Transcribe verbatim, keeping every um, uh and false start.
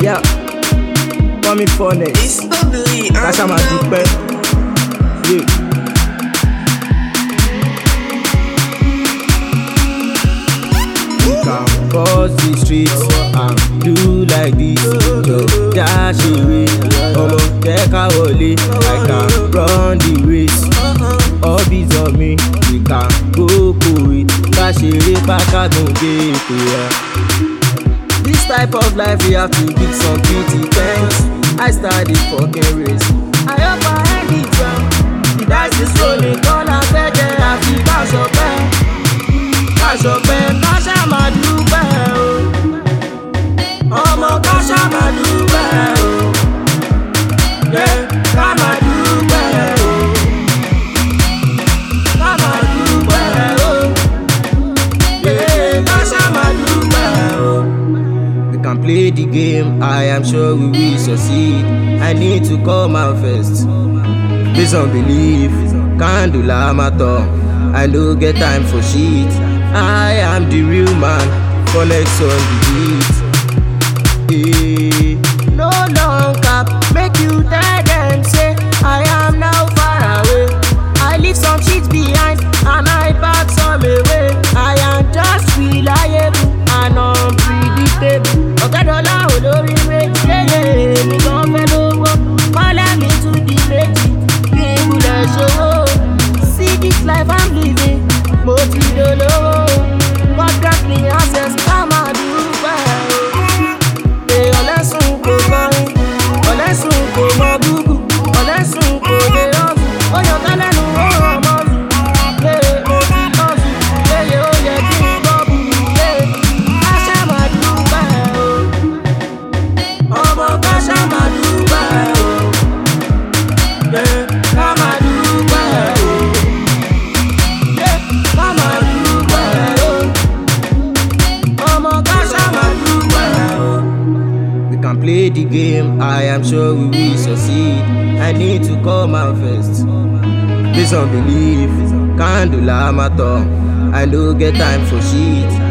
Yeah, call me Funnest. It's bubbly. Cash out my dúpẹ́. Yeah. You can cross the streets and do like this. Yo, dash away. Omo, jẹ́ ká wọlé. I can run the race. All beats on me. We can go for it. Ká ṣeré pákádùn dé ètò ẹ̀. This type of life we have to give some pretty thanks. I started fucking race. I hope I end it well. The dice is rolling, call and better. I feel cash up, cash up, cash out my dúpẹ́ o. Ọmọ cash out my dúpẹ́ o. Yeah, ká máa dúpẹ́ o. Ká máa dúpẹ́ o. Yeah, cash out my dúpẹ́ o. We can play the game, I am sure we will succeed. I need to come out first. Based on belief, can't do lamato. I no get time for shit. I am the real man, Funnest on the beat. Yeah. No long cap, make you tell them say I am now far away. I leave some shit behind and I pack some away. I am just reliable and unpredictable. Ọ̀kadọ́lá olórí méjì lélẹ̀ mi gan fẹ́ lówó. Kọ́lá mi tún di méjì kí n wulẹ̀ ṣòwò. See this life I'm living, mo ti dolówó. God grant me access, ká máa dúpẹ́ o. Èèyàn lẹ́sùn kò kọrin, ọ̀lẹ́sùn kò mọ búbù, ọ̀lẹ́sùn kò lè rọ́ọ̀bù. Ó yàn ká lẹ́nu ó ràn mọ́ọ̀lù. Ee mo ti lọ́ọ̀sù, léyè ó yẹ kí n gbọ́bù. Ee ká ṣá máa dúpẹ́ o. Ọmọ ká ṣá máa dúpẹ́ o. Ee ká máa dúpẹ́ o. Ee ká máa dúpẹ́ o. Ọmọ ká ṣá máa dúpẹ́ o. We can play the game, I am sure we will succeed. I need to come out first. Based on belief, can't do lamato. I no get time for shit.